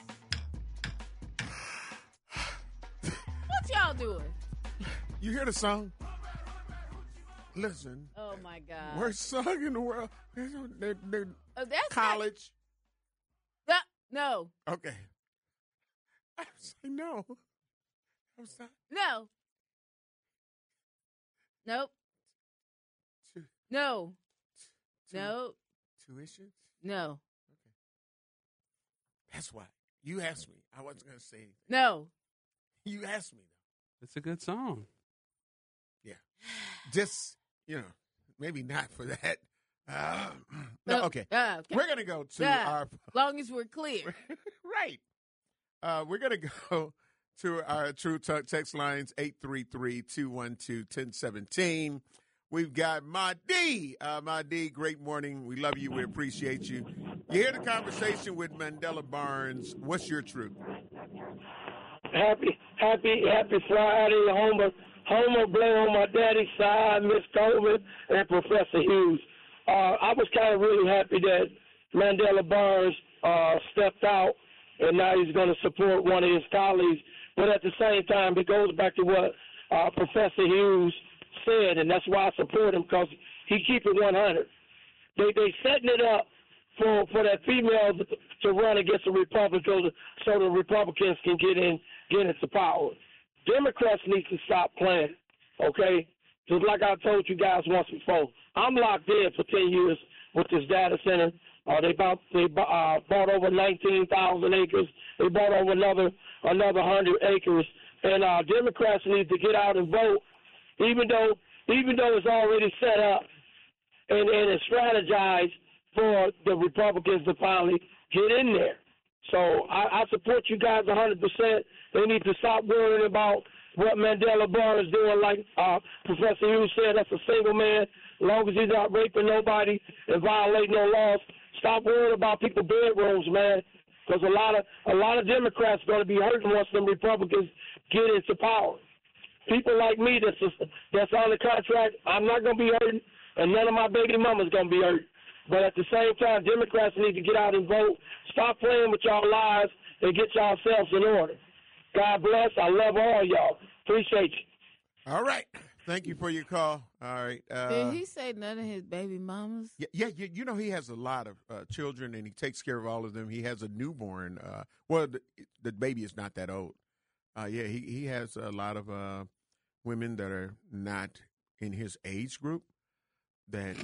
What y'all doing? You hear the song? Listen. Oh, my God. Worst song in the world. They're, they're, they're Oh, that's college. Not, no, Okay. I was like, no. I was not. no. Nope. Tu- No. tu- No. Tuition? No. That's why. You asked me. I wasn't going to say anything. No. You asked me, though. It's a good song. Yeah. Just, you know, maybe not for that. Uh, no, Uh, okay. uh, okay. We're going to go to Yeah. our. Long as we're clear. Right. Uh, we're going to go to our True Talk text lines, eight three three, two one two, one oh one seven. We've got Mahdi. Uh, Mahdi, great morning. We love you. We appreciate you. You hear the conversation with Mandela Barnes. What's your truth? Happy, happy, happy Friday. Homer, Homer Blair on my daddy's side, Miss Coleman, and Professor Hughes. Uh, I was kind of really happy that Mandela Barnes uh, stepped out, and now he's going to support one of his colleagues. But at the same time, it goes back to what uh, Professor Hughes said, and that's why I support him, because he keep it one hundred. They they setting it up for for that female to run against the Republicans, so the Republicans can get in get into power. Democrats need to stop playing, okay? Just like I told you guys once before, I'm locked in for ten years with this data center. Uh, they bought they uh, bought over nineteen thousand acres. They bought over another another hundred acres, and uh, Democrats need to get out and vote, even though even though it's already set up and, and it's strategized for the Republicans to finally get in there. So I, I support you guys one hundred percent. They need to stop worrying about what Mandela Barnes is doing, like uh, Professor Hughes said, that's a single man. As long as he's not raping nobody and violating no laws, stop worrying about people's bedrooms, man. Because a lot of a lot of Democrats are going to be hurting once them Republicans get into power. People like me that's that's on the contract, I'm not going to be hurting, and none of my baby mamas going to be hurt. But at the same time, Democrats need to get out and vote. Stop playing with y'all lives and get yourselves in order. God bless. I love all y'all. Appreciate you. All right. Thank you for your call. All right. Uh, Did he say none of his baby mamas? Yeah, yeah you, you know, he has a lot of uh, children, and he takes care of all of them. He has a newborn. Uh, well, the, the baby is not that old. Uh, yeah, he, he has a lot of uh, women that are not in his age group that...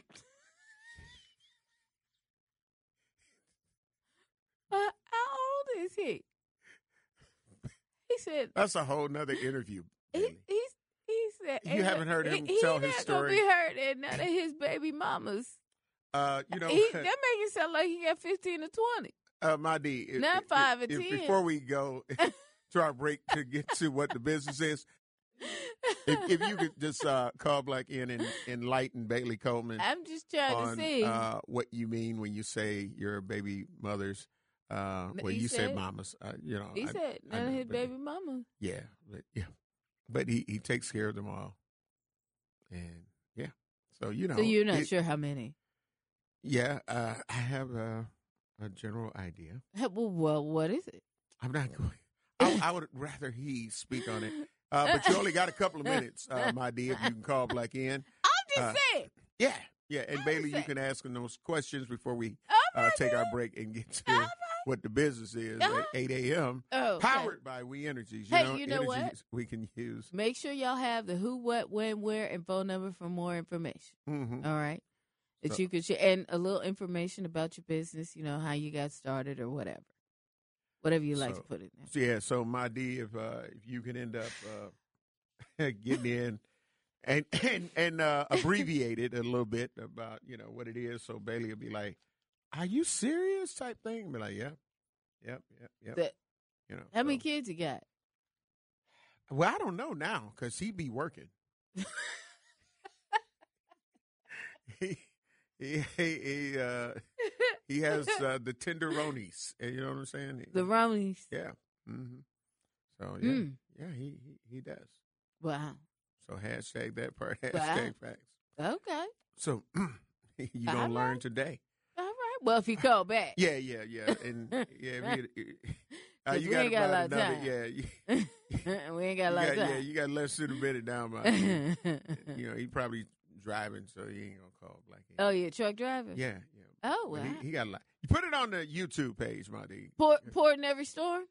Uh, how old is he? He said... That's a whole nother interview. He, he's, he said... You haven't heard him he, tell he his not story? He not going to be hurt in none of his baby mamas. Uh, you know... He, that make it sound like he got fifteen or twenty. Uh, Madi, if, Not if, five if, or if ten. Before we go to our break to get to what the business is, if, if you could just uh, call back in and enlighten Bailey Coleman. I'm just trying on, to see. Uh, what you mean when you say your baby mothers. Uh, well, He you said- said mamas. Uh, you know, He I- said I none of know, his but- baby mamas. Yeah, but yeah, but he, he takes care of them all, and yeah. So you know, So you're not it- sure how many? Yeah, uh, I have a, a general idea. Well, well, what is it? I'm not going. I, I would rather he speak on it, uh, but you only got a couple of minutes, uh, my dear. If you can call back in. I'm just Uh, saying. Yeah, yeah, and I'm Bailey, you saying. can ask him those questions before we All uh, right, take our then. break and get to All right. what the business is Uh-huh. at eight a.m. Oh, okay. Powered by We Energies. You Hey, know, you know what? energies we can use. Make sure y'all have the who, what, when, where, and phone number for more information. Mm-hmm. All right. That So- you could share, and a little information about your business, you know, how you got started or whatever. Whatever you like So- to put in there. So, yeah, so my D, if uh, if you can end up uh, getting in and and and uh, abbreviate it a little bit about you know what it is, so Bailey will be like, "Are you serious?" type thing. Be like, "Yep, yep, yep, yep." That- you know, How many so- kids you got? Well, I don't know now because he be working. he he he, he, uh, he has uh, the tenderonis. You know what I'm saying? The Ronies. Yeah. Mm-hmm. So yeah, Mm. yeah, he, he he does. Wow. So hashtag that part. Wow. Hashtag facts. Okay. So you All gonna learn right. today. All right. Well, if you call back. Yeah, yeah, yeah, and yeah, if you, uh, 'Cause you we got ain't got a lot of another. time. Yeah, you, we ain't got a you lot got, of yeah, time. you got to let Suda Bennett down. My, you know, he probably driving, so he ain't gonna call Black. Oh, yeah, truck driver? Yeah, yeah. Oh, But wow. he, he got a lot. You put it on the YouTube page, my D. Port, port in every storm?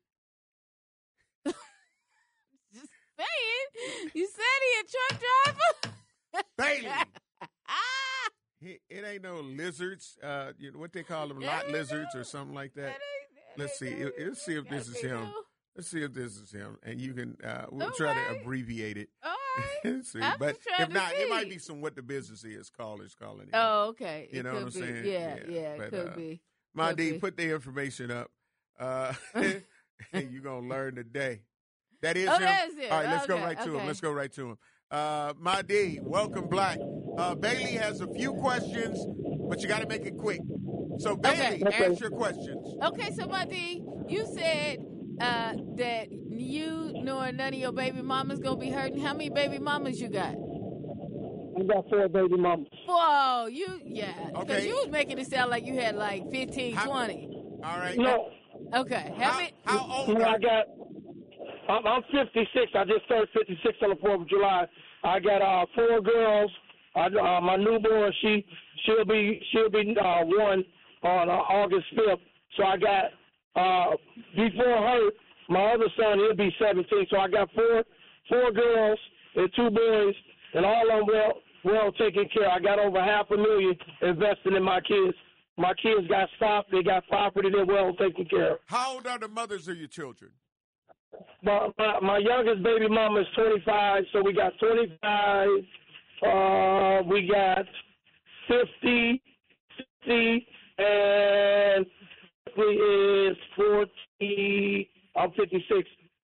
Just saying. You said he a truck driver? Bailey. ah, He, it ain't no lizards. Uh, you know what they call them, That lot ain't lizards no- or something like that that. ain't- that Let's see. ain't It, no- let's see if this is gotta be him. no- Let's see if this is him, and you can. Uh, we'll All try to right. abbreviate it. All right. see, I'm but just trying if to not, it might see. be some what the business is. Callers calling in. Oh, okay. You It know could what I'm be. saying? Yeah, Yeah, yeah, it but, could uh, be. My Could D, be. put the information up. Uh, and you're gonna learn today. That is Oh, him. that's it. All right, let's go Okay, right to him. okay. Let's go right to him. Uh, my D, welcome Black. Uh, Bailey has a few questions, but you got to make it quick. So Bailey, Okay. ask your questions. Okay, so my D, you said uh, that you nor none of your baby mamas gonna be hurting. How many baby mamas you got? I got four baby mamas. Whoa, you yeah. Because Okay. you was making it sound like you had like fifteen, How- twenty. All right. No, Okay. How, How, many? how you old know, are I you? got. I'm, I'm fifty-six. I just turned fifty-six on the fourth of July. I got uh, four girls. I, uh, my newborn, she she'll be she'll be uh, one on uh, August fifth. So I got uh, before her, my other son, he'll be seventeen. So I got four four girls and two boys, and all of them well well taken care of. I got over half a million invested in my kids. My kids got stock. They got property. They're well taken care of. How old are the mothers of your children? My, my, my youngest baby mama is twenty-five, so we got twenty-five. Uh, we got fifty, fifty, and is forty. I'm fifty-six,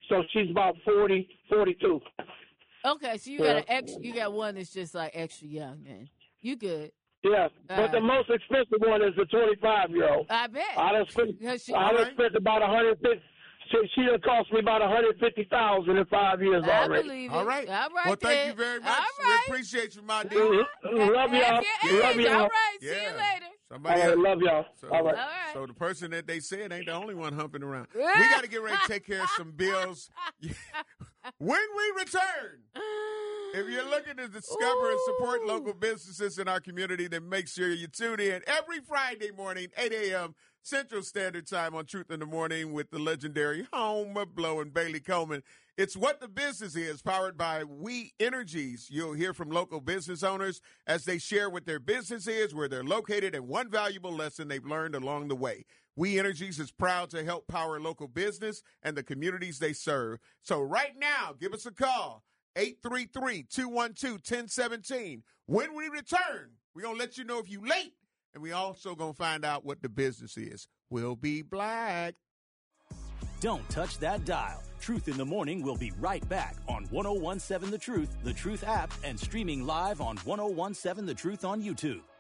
so she's about forty, forty-two. Okay, so you got an extra, you got one that's just like extra young, man. You good? Yeah, All but the right. most expensive one is the twenty-five-year-old. I bet. I done spent, Yeah, she- I done All right. spent about one hundred fifty. She, she done cost me about one hundred fifty thousand in five years I already. believe it. All right. All right. Well, thank then. you very much. All right. We appreciate you, my Mhm. dear. Love y'all. Happy Love age. y'all. All right. See Yeah. you later. Somebody All right, else- love y'all. So, All right. All right. so the person that they said ain't the only one humping around. We got to get ready to take care of some bills. When we return, if you're looking to discover and support Ooh. local businesses in our community, then make sure you tune in every Friday morning, eight a.m. Central Standard Time on Truth in the Morning with the legendary Homer Blow and Bailey Coleman. It's What the Business Is, powered by We Energies. You'll hear from local business owners as they share what their business is, where they're located, and one valuable lesson they've learned along the way. We Energies is proud to help power local business and the communities they serve. So right now, give us a call, eight three three, two one two, one zero one seven. When we return, we're going to let you know if you late, and we also going to find out what the business is. We'll be black. Don't touch that dial. Truth in the Morning will be right back on one oh one seven The Truth, The Truth app, and streaming live on one oh one seven The Truth on YouTube.